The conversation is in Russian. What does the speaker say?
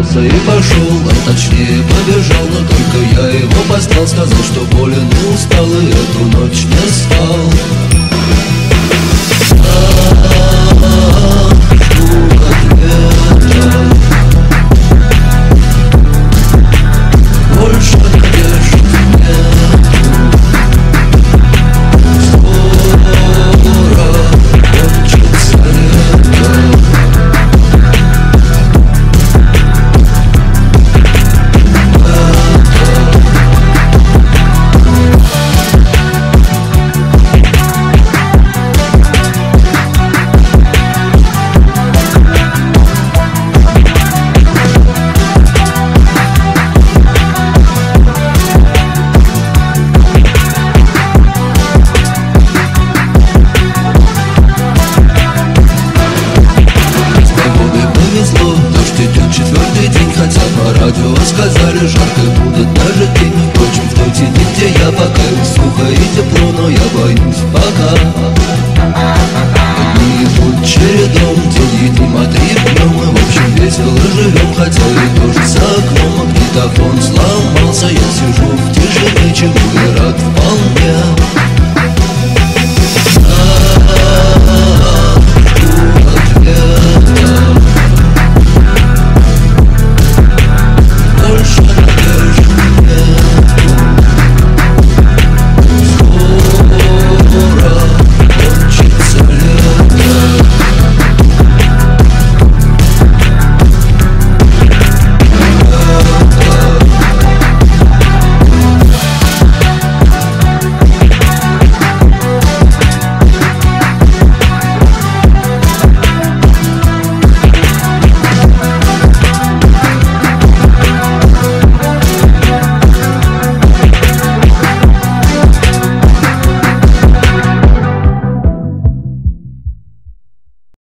собрался и пошел, а точнее побежал, но только я его послал. Сказал, что болен и устал, и эту ночь не спал. Больше надежд нет. Скоро кончится лето. Четвертый день, хотя по радио сказали, жарко будет даже день. Впрочем, в той тени, где я пока сухо и тепло, но я боюсь пока. Дни идут чередом, день и днем, днем. Мы в общем весело живем, хотя и дождь за окном. Магнитофон сломался, я сижу в тишине, чего я